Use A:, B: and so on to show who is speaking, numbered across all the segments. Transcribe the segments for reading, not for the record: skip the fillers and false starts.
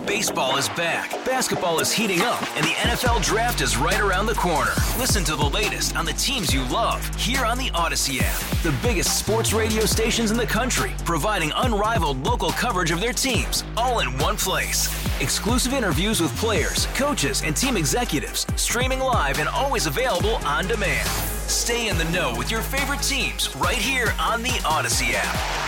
A: Baseball is back, basketball is heating up, and the NFL Draft is right around the corner. Listen to the latest on the teams you love here on the Odyssey app. The biggest sports radio stations in the country, providing unrivaled local coverage of their teams, all in one place. Exclusive interviews with players, coaches, and team executives, streaming live and always available on demand. Stay in the know with your favorite teams right here on the Odyssey app.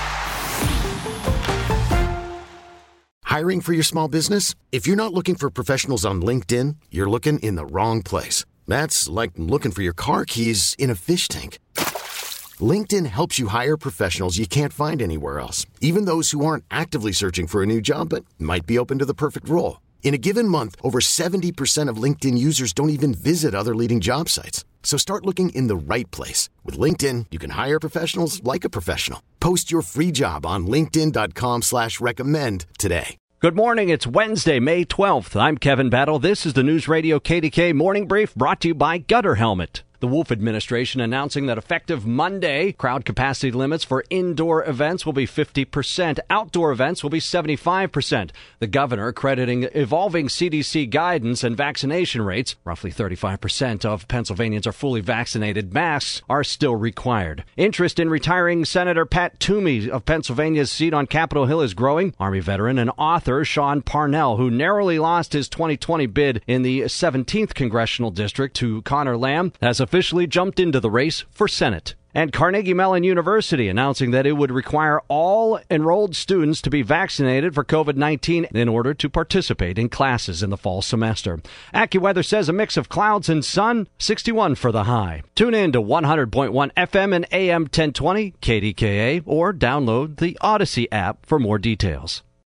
B: Hiring for your small business? If you're not looking for professionals on LinkedIn, you're looking in the wrong place. That's like looking for your car keys in a fish tank. LinkedIn helps you hire professionals you can't find anywhere else, even those who aren't actively searching for a new job but might be open to the perfect role. In a given month, over 70% of LinkedIn users don't even visit other leading job sites. So start looking in the right place. With LinkedIn, you can hire professionals like a professional. Post your free job on linkedin.com/recommend today.
C: Good morning. It's Wednesday, May 12th. I'm Kevin Battle. This is the News Radio KDK Morning Brief brought to you by Gutter Helmet. The Wolf administration announcing that effective Monday, crowd capacity limits for indoor events will be 50%. Outdoor events will be 75%. The governor crediting evolving CDC guidance and vaccination rates. Roughly 35% of Pennsylvanians are fully vaccinated. Masks are still required. Interest in retiring Senator Pat Toomey of Pennsylvania's seat on Capitol Hill is growing. Army veteran and author Sean Parnell, who narrowly lost his 2020 bid in the 17th Congressional District to Connor Lamb, has officially jumped into the race for Senate. And Carnegie Mellon University announcing that it would require all enrolled students to be vaccinated for COVID-19 in order to participate in classes in the fall semester. AccuWeather says a mix of clouds and sun, 61 for the high. Tune in to 100.1 FM and AM 1020 KDKA or download the Odyssey app for more details.